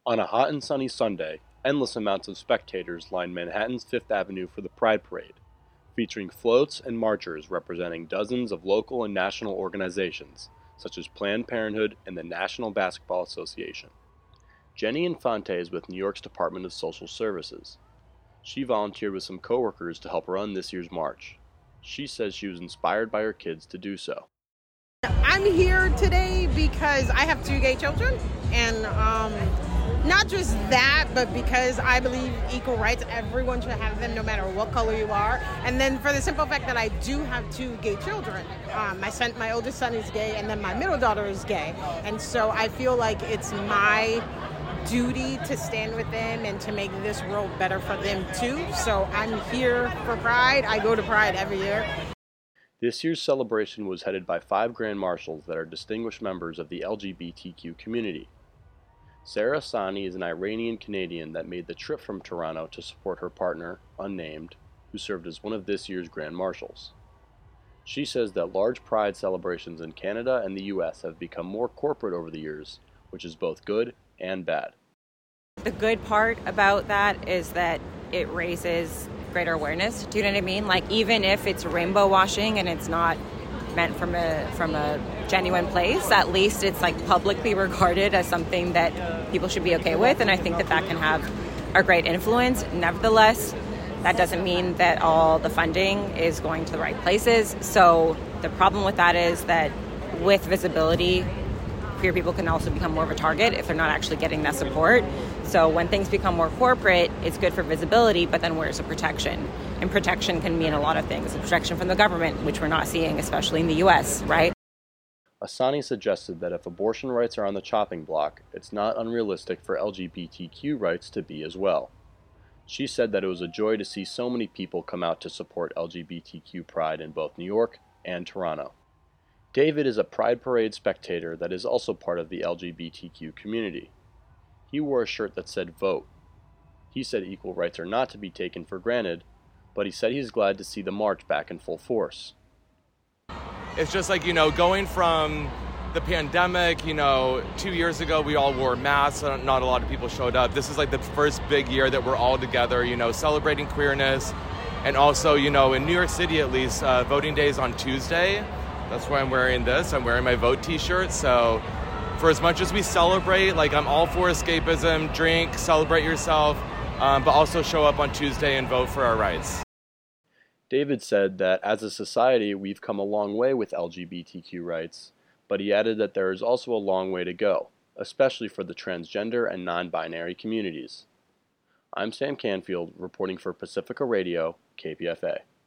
On a hot and sunny Sunday, endless amounts of spectators lined Manhattan's Fifth Avenue for the Pride Parade, featuring floats and marchers representing dozens of local and national organizations, such as Planned Parenthood and the National Basketball Association. Jenny Infante is with New York's Department of Social Services. She volunteered with some coworkers to help run this year's march. She says she was inspired by her kids to do so. I'm here today because I have two gay children, and not just that, but because I believe equal rights, everyone should have them no matter what color you are. And then for the simple fact that I do have two gay children. My oldest son is gay, and then my middle daughter is gay. And so I feel like it's my duty to stand with them and to make this world better for them too. So I'm here for Pride. I go to Pride every year. This year's celebration was headed by 5 Grand Marshals that are distinguished members of the LGBTQ community. Sarah Sani is an Iranian Canadian that made the trip from Toronto to support her partner, unnamed, who served as one of this year's Grand Marshals. She says that large Pride celebrations in Canada and the US have become more corporate over the years, which is both good and bad. The good part about that is that it raises greater awareness. Do you know what I mean? Like, even if it's rainbow washing and it's not meant from a genuine place, at least it's like publicly regarded as something that people should be okay with, and I think that can have a great influence. Nevertheless, that doesn't mean that all the funding is going to the right places. So the problem with that is that with visibility, queer people can also become more of a target if they're not actually getting that support. So when things become more corporate, it's good for visibility, but then where's the protection? And protection can mean a lot of things. The protection from the government, which we're not seeing, especially in the US, right? Asani suggested that if abortion rights are on the chopping block, it's not unrealistic for LGBTQ rights to be as well. She said that it was a joy to see so many people come out to support LGBTQ pride in both New York and Toronto. David is a Pride Parade spectator that is also part of the LGBTQ community. He wore a shirt that said "Vote." He said equal rights are not to be taken for granted, but he said he's glad to see the march back in full force. It's just like, going from the pandemic, 2 years ago we all wore masks, not a lot of people showed up. This is like the first big year that we're all together, celebrating queerness. And also, in New York City at least, voting day is on Tuesday. That's why I'm wearing this. I'm wearing my Vote t-shirt. So for as much as we celebrate, I'm all for escapism, drink, celebrate yourself, but also show up on Tuesday and vote for our rights. David said that as a society, we've come a long way with LGBTQ rights, but he added that there is also a long way to go, especially for the transgender and non-binary communities. I'm Sam Canfield, reporting for Pacifica Radio, KPFA.